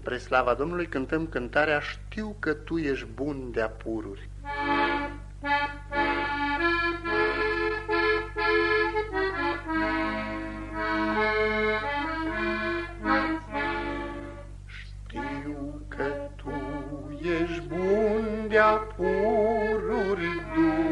Spre slava Domnului cântăm cântarea Știu că Tu ești bun de-a pururi. Știu că Tu ești bun de-a pururi,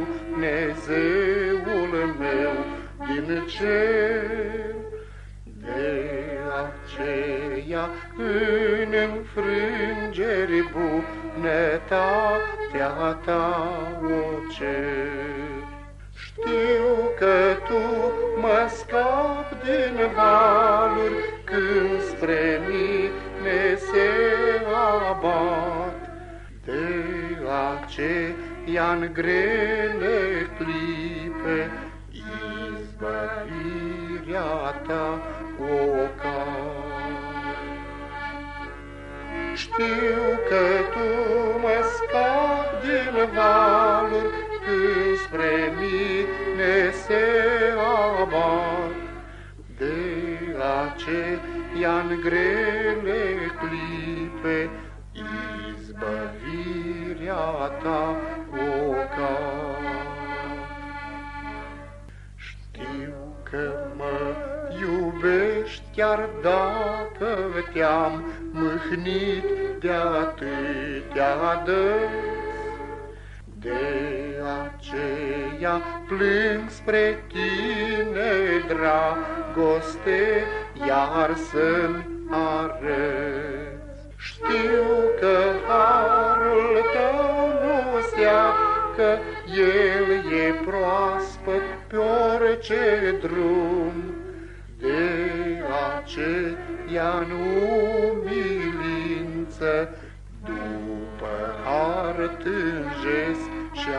Dumnezeul meu din cer. De aceea în înfrângeri bunătatea Ta o cer. Știu că Tu mă scapi din valuri când spre mine se abat. De aceea-n grele clipe izbăvirea Ta o caut. Știu că Tu mă scapi din valuri când spre mine se abat. De aceea-n grele clipe izbăvirea Ta o caut. Știu că mă iubești chiar dacă te-am mâhnit de atâtea dăți. De aceea plâng spre Tine, dragoste, iar să-mi arăți. Știu că harul Tău nu seacă, el e proaspăt pe orice drum. De aceea-n umilință după har tânjesc și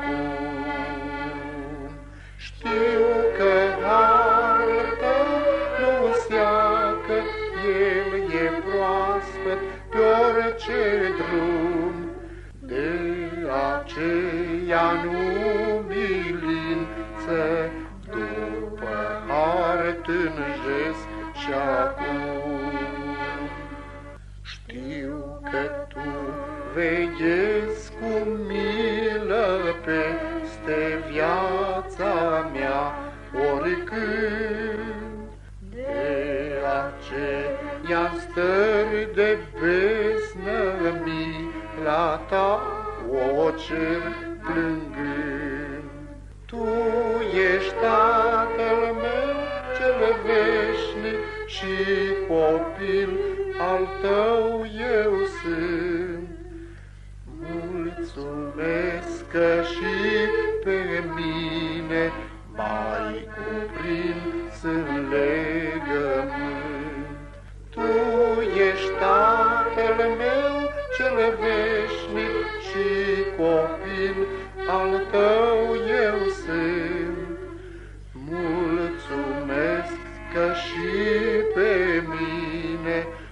acum. Știu că harul Tău nu seacă, el e proaspăt pe orice drum. De aceea-n umilință după har tânjesc și acum. Știu că Tu veghezi cu milă peste viața mea oricând. De aceea stări de besnă mila Ta o cer plângând. Tu ești Tatăl meu cel veșnic și copil al Tău eu sunt. Mulțumesc că și pe mine m-ai cuprins în legământ. Tu ești Tatăl meu cel veșnic și copil al Tău eu sunt. Mulțumesc că și pe mine